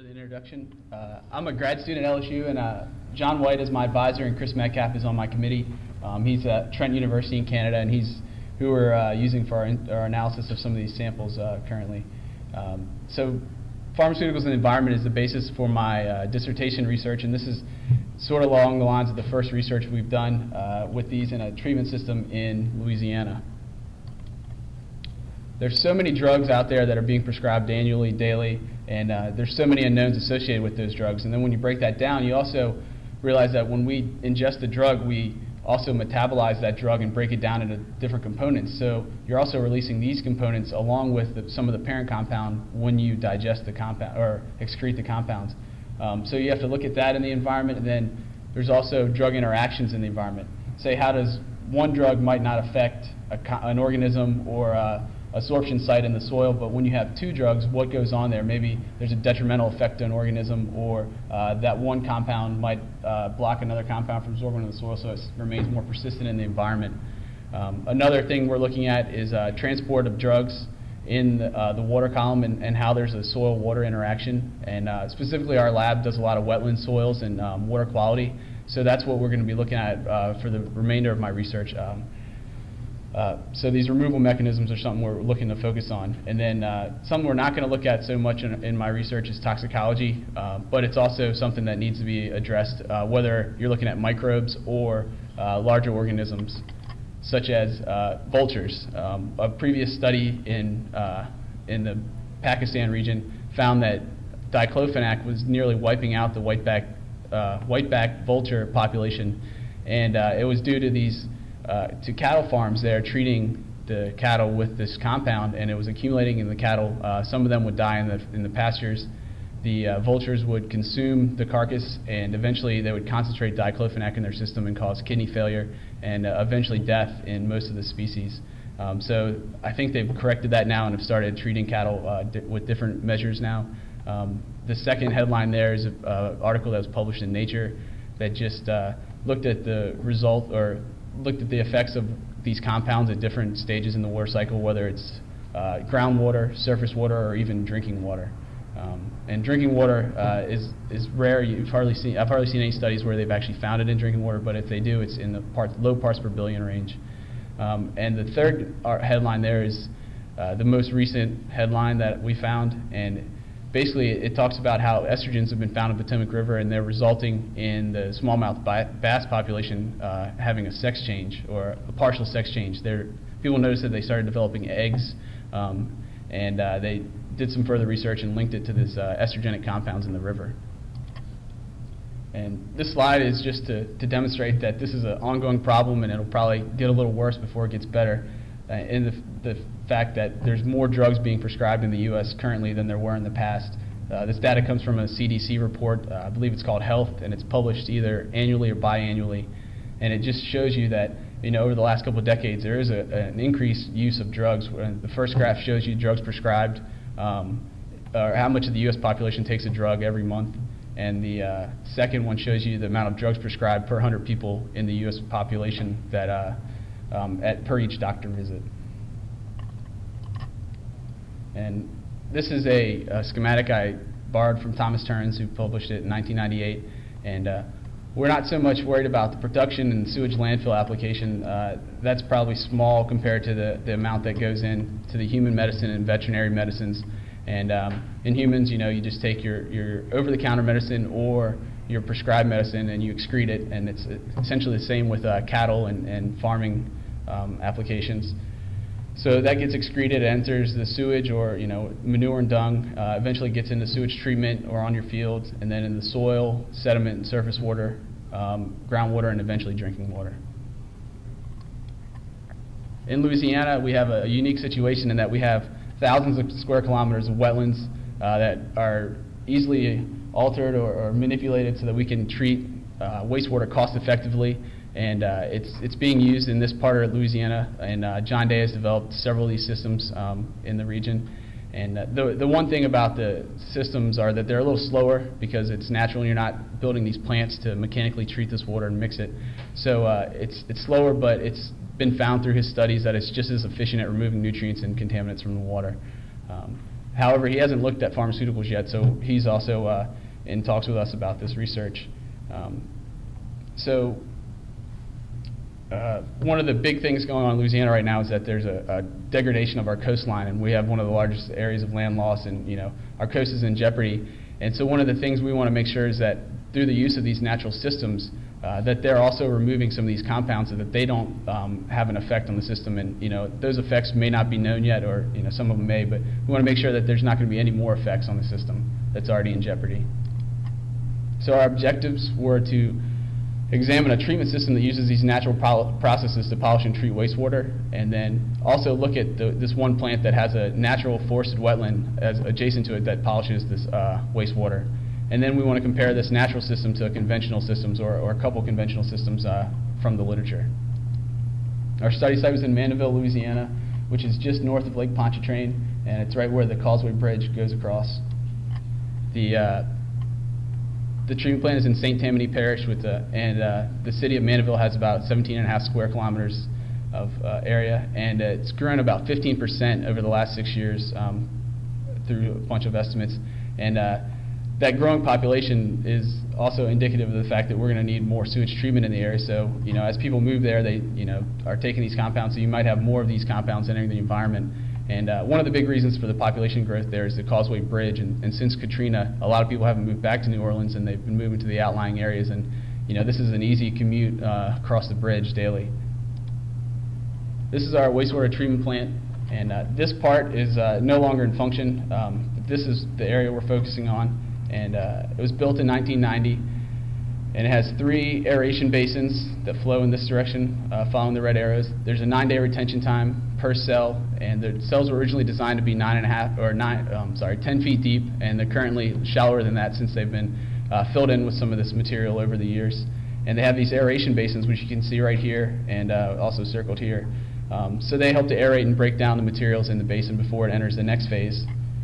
the introduction. I'm a grad student at LSU, and John White is my advisor, and Chris Metcalf is on my committee. He's at Trent University in Canada, and he's who we're using for our analysis of some of these samples currently. So pharmaceuticals and the environment is the basis for my dissertation research, and this is sort of along the lines of the first research we've done with these in a treatment system in Louisiana. There's so many drugs out there that are being prescribed annually, daily, and there's so many unknowns associated with those drugs. And then when you break that down, you also realize that when we ingest the drug, we also metabolize that drug and break it down into different components. So you're also releasing these components along with some of the parent compound when you digest the compound or excrete the compounds. So you have to look at that in the environment, and then there's also drug interactions in the environment. Say, how does one drug might not affect an organism or absorption site in the soil, but when you have two drugs, what goes on there? Maybe there's a detrimental effect to an organism, or that one compound might block another compound from absorbing in the soil, so it remains more persistent in the environment. Another thing we're looking at is transport of drugs in the water column, and how there's a soil-water interaction. And specifically, our lab does a lot of wetland soils and water quality, so that's what we're going to be looking at for the remainder of my research. So these removal mechanisms are something we're looking to focus on. And then something we're not going to look at so much in my research is toxicology, but it's also something that needs to be addressed, whether you're looking at microbes or larger organisms, such as vultures. A previous study in the Pakistan region found that diclofenac was nearly wiping out the whiteback vulture population, and it was due to these to cattle farms there treating the cattle with this compound, and it was accumulating in the cattle. Some of them would die in the pastures. The vultures would consume the carcass, and eventually they would concentrate diclofenac in their system and cause kidney failure and eventually death in most of the species. So I think they've corrected that now and have started treating cattle with different measures now. The second headline there is an article that was published in Nature that just looked at the result, or looked at the effects of these compounds at different stages in the water cycle, whether it's groundwater, surface water, or even drinking water. And drinking water is rare. I've hardly seen any studies where they've actually found it in drinking water, but if they do, it's in the low parts per billion range. And the third headline there is the most recent headline that we found, and basically it talks about how estrogens have been found in the Potomac River, and they're resulting in the smallmouth bass population having a sex change, or a partial sex change. People noticed that they started developing eggs, and they did some further research and linked it to this estrogenic compounds in the river. And this slide is just to demonstrate that this is an ongoing problem, and it'll probably get a little worse before it gets better. In the fact that there's more drugs being prescribed in the U.S. currently than there were in the past. This data comes from a CDC report, I believe it's called Health, and it's published either annually or biannually. And it just shows you that, over the last couple of decades, there is an increased use of drugs. The first graph shows you drugs prescribed, or how much of the U.S. population takes a drug every month. And the second one shows you the amount of drugs prescribed per 100 people in the U.S. population that per each doctor visit. And this is a schematic I borrowed from Thomas Turns, who published it in 1998. And we're not so much worried about the production and sewage landfill application. That's probably small compared to the amount that goes into the human medicine and veterinary medicines. And in humans, you just take your over-the-counter medicine or your prescribed medicine and you excrete it, and it's essentially the same with cattle and farming applications. So that gets excreted, enters the sewage, or manure and dung, eventually gets into sewage treatment or on your fields, and then in the soil, sediment and surface water, groundwater, and eventually drinking water. In Louisiana, we have a unique situation in that we have thousands of square kilometers of wetlands that are easily altered or manipulated so that we can treat wastewater cost effectively. And it's being used in this part of Louisiana, and John Day has developed several of these systems in the region. And the one thing about the systems are that they're a little slower because it's natural, and you're not building these plants to mechanically treat this water and mix it. So it's slower, but it's been found through his studies that it's just as efficient at removing nutrients and contaminants from the water. However, he hasn't looked at pharmaceuticals yet, so he's also in talks with us about this research. One of the big things going on in Louisiana right now is that there's a degradation of our coastline, and we have one of the largest areas of land loss, and our coast is in jeopardy. And so one of the things we want to make sure is that through the use of these natural systems, that they're also removing some of these compounds so that they don't have an effect on the system. And those effects may not be known yet, or some of them may, but we want to make sure that there's not going to be any more effects on the system that's already in jeopardy. So our objectives were to examine a treatment system that uses these natural processes to polish and treat wastewater, and then also look at this one plant that has a natural forested wetland as adjacent to it that polishes this wastewater. And then we want to compare this natural system to conventional systems, or a couple conventional systems from the literature. Our study site was in Mandeville, Louisiana, which is just north of Lake Pontchartrain, and it's right where the Causeway Bridge goes across. The treatment plant is in St. Tammany Parish, and the city of Mandeville has about 17.5 square kilometers of area, and it's grown about 15% over the last 6 years through a bunch of estimates. And that growing population is also indicative of the fact that we're going to need more sewage treatment in the area. So, as people move there, they are taking these compounds, so you might have more of these compounds entering the environment. And one of the big reasons for the population growth there is the Causeway Bridge. And since Katrina, a lot of people haven't moved back to New Orleans, and they've been moving to the outlying areas. And this is an easy commute across the bridge daily. This is our wastewater treatment plant, and this part is no longer in function. But this is the area we're focusing on, and it was built in 1990. And it has 3 aeration basins that flow in this direction, following the red arrows. There's a 9-day retention time per cell, and the cells were originally designed to be 10 feet deep, and they're currently shallower than that since they've been filled in with some of this material over the years. And they have these aeration basins, which you can see right here, and also circled here. So they help to aerate and break down the materials in the basin before it enters the next phase,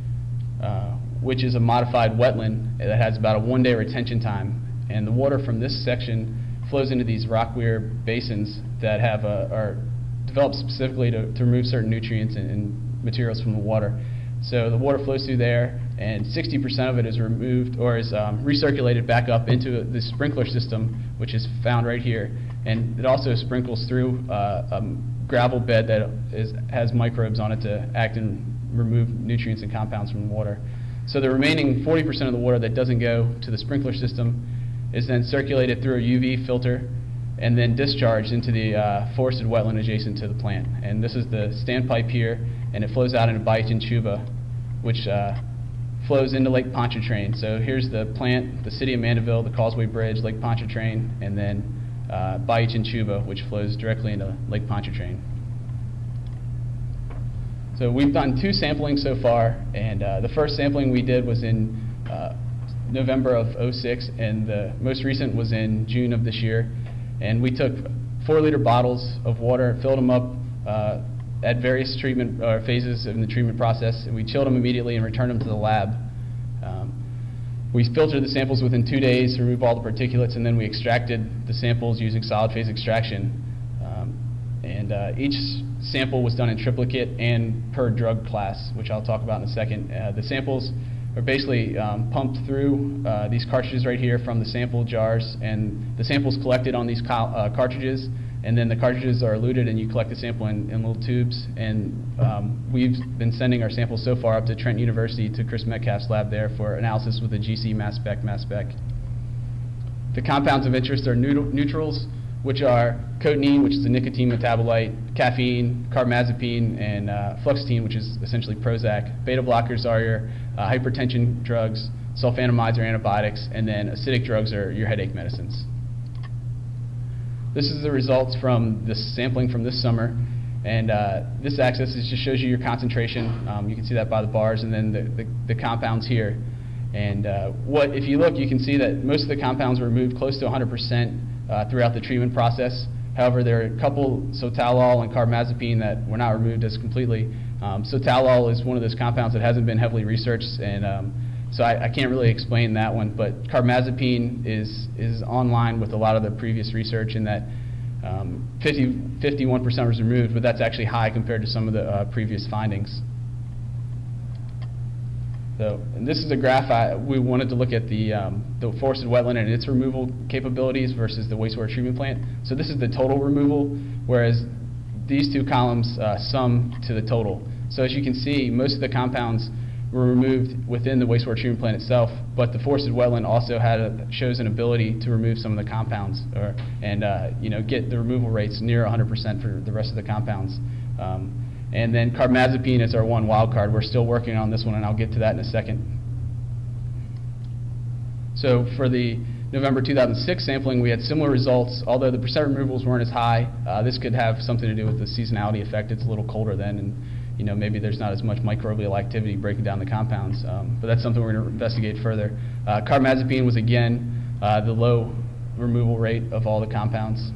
which is a modified wetland that has about a 1-day retention time. And the water from this section flows into these rock weir basins that are developed specifically to remove certain nutrients and materials from the water. So the water flows through there, and 60% of it is removed or is recirculated back up into the sprinkler system, which is found right here. And it also sprinkles through a gravel bed that has microbes on it to act and remove nutrients and compounds from the water. So the remaining 40% of the water that doesn't go to the sprinkler system is then circulated through a UV filter and then discharged into the forested wetland adjacent to the plant. And this is the standpipe here, and it flows out into Bayou Chinchuba, which flows into Lake Pontchartrain. So here's the plant, the city of Mandeville, the Causeway Bridge, Lake Pontchartrain, and then Bayou Chinchuba, which flows directly into Lake Pontchartrain. So we've done 2 samplings so far, and the first sampling we did was in November of '06, and the most recent was in June of this year. And we took 4-liter bottles of water, filled them up at various treatment phases in the treatment process, and we chilled them immediately and returned them to the lab. We filtered the samples within 2 days to remove all the particulates, and then we extracted the samples using solid phase extraction. Each sample was done in triplicate and per drug class, which I'll talk about in a second. The samples are basically pumped through these cartridges right here from the sample jars, and the samples collected on these cartridges, and then the cartridges are eluted and you collect the sample in little tubes. And we've been sending our samples so far up to Trent University to Chris Metcalf's lab there for analysis with a GC mass spec. The compounds of interest are neutrals, which are cotinine, which is a nicotine metabolite, caffeine, carbamazepine, and fluoxetine, which is essentially Prozac. Beta blockers are your hypertension drugs, sulfonamides are antibiotics, and then acidic drugs are your headache medicines. This is the results from this sampling from this summer, and this axis just shows you your concentration. You can see that by the bars, and then the compounds here. And if you look, you can see that most of the compounds were removed close to 100% throughout the treatment process. However, there are a couple, sotalol and carbamazepine, that were not removed as completely. Sotalol is one of those compounds that hasn't been heavily researched, and so I can't really explain that one. But carbamazepine is online with a lot of the previous research in that 51% was removed, but that's actually high compared to some of the previous findings. So, and this is a graph we wanted to look at the forested wetland and its removal capabilities versus the wastewater treatment plant. So this is the total removal, whereas these two columns sum to the total. So as you can see, most of the compounds were removed within the wastewater treatment plant itself, but the forested wetland also shows an ability to remove some of the compounds, and get the removal rates near 100% for the rest of the compounds. And then carbamazepine is our one wild card. We're still working on this one, and I'll get to that in a second. So for the November 2006 sampling, we had similar results, although the percent removals weren't as high. This could have something to do with the seasonality effect. It's a little colder then, and maybe there's not as much microbial activity breaking down the compounds. But that's something we're going to investigate further. Carbamazepine was, again, the low removal rate of all the compounds.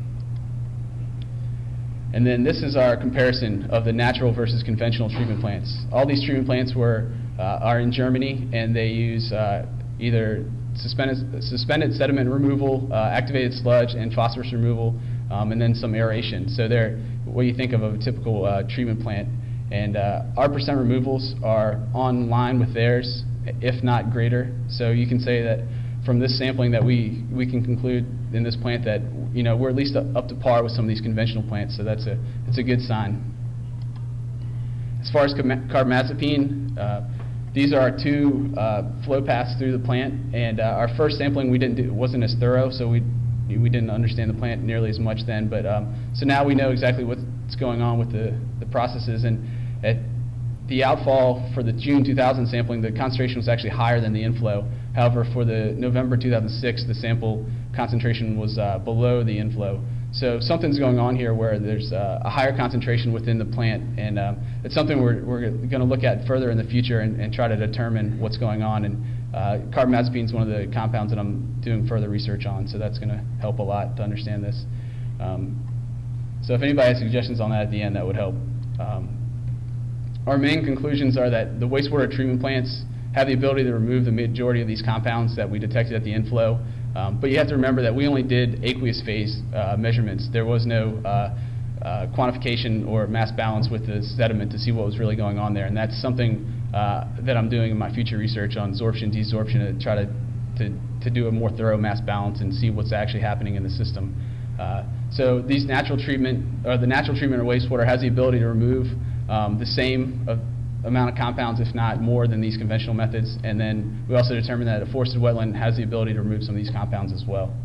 And then this is our comparison of the natural versus conventional treatment plants. All these treatment plants are in Germany, and they use either suspended sediment removal, activated sludge, and phosphorus removal, and then some aeration. So they're what you think of a typical treatment plant. And our percent removals are on line with theirs, if not greater. So you can say that from this sampling that we can conclude in this plant that we're at least up to par with some of these conventional plants. So it's a good sign. As far as carbamazepine, these are our two flow paths through the plant. And our first sampling wasn't as thorough, so we didn't understand the plant nearly as much then. But so now we know exactly what's going on with the processes. And at the outfall for the June 2000 sampling, the concentration was actually higher than the inflow. However, for the November 2006, the sample concentration was below the inflow. So something's going on here where there's a higher concentration within the plant, and it's something we're going to look at further in the future and try to determine what's going on. And carbamazepine is one of the compounds that I'm doing further research on, so that's going to help a lot to understand this. So if anybody has suggestions on that at the end, that would help. Our main conclusions are that the wastewater treatment plants have the ability to remove the majority of these compounds that we detected at the inflow. But you have to remember that we only did aqueous phase measurements. There was no quantification or mass balance with the sediment to see what was really going on there. And that's something that I'm doing in my future research on absorption, desorption, to try to do a more thorough mass balance and see what's actually happening in the system. So these natural treatment, or the natural treatment of wastewater has the ability to remove the same amount of compounds, if not more, than these conventional methods. And then we also determined that a forested wetland has the ability to remove some of these compounds as well.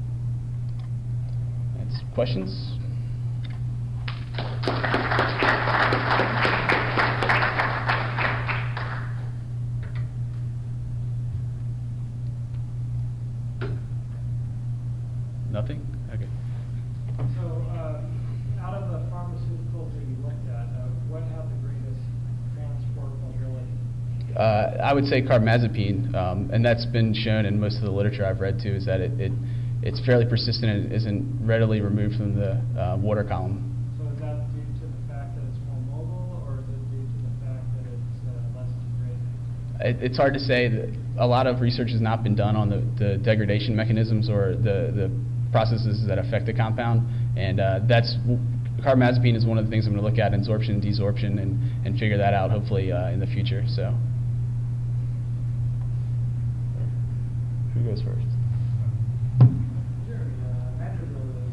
Questions? Nothing? Okay. So out of the pharmaceuticals that you looked at, what had the greatest transport mobility? I would say carbamazepine, and that's been shown in most of the literature I've read too, is that it's fairly persistent and isn't readily removed from the water column. So is that due to the fact that it's more mobile, or is it due to the fact that it's less degrading? It's hard to say. A lot of research has not been done on the degradation mechanisms or the processes that affect the compound, and carbamazepine is one of the things I'm going to look at, absorption and desorption, and figure that out hopefully in the future. So, who goes first? Sure. Measures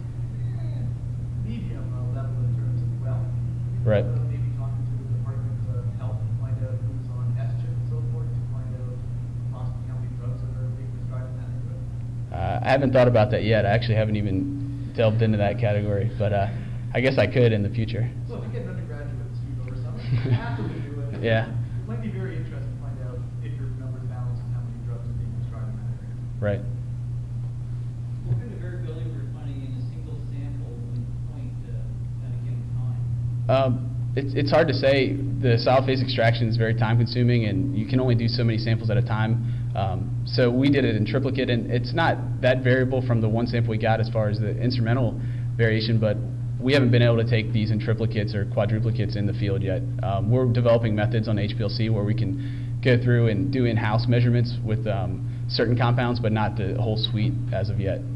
a medium level in terms of well. Right. Maybe talking to the Department of Health to find out who's on estrogen and so forth, to find out possibly how many drugs are being prescribed in that neighborhood. I haven't thought about that yet. I actually haven't even delved into that category, but I guess I could in the future. So if you get an undergraduate student over summer, after we do it, Yeah. it might be very interesting to find out if your numbers balance and how many drugs are being prescribed in that area. Right. What kind of variability we're finding in a single sample when point at a given time? It's hard to say. The solid phase extraction is very time consuming, and you can only do so many samples at a time. So we did it in triplicate, and it's not that variable from the one sample we got as far as the instrumental variation, but we haven't been able to take these in triplicates or quadruplicates in the field yet. We're developing methods on HPLC where we can go through and do in-house measurements with certain compounds, but not the whole suite as of yet.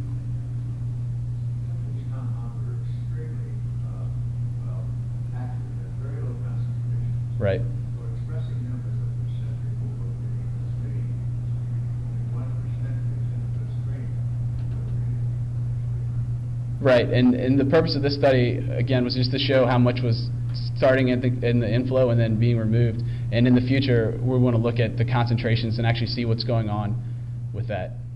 These compounds are extremely, active at very low concentrations. Right. So expressing them as a percent removal Right, and the purpose of this study, again, was just to show how much was starting in the inflow and then being removed. And in the future, we want to look at the concentrations and actually see what's going on with that.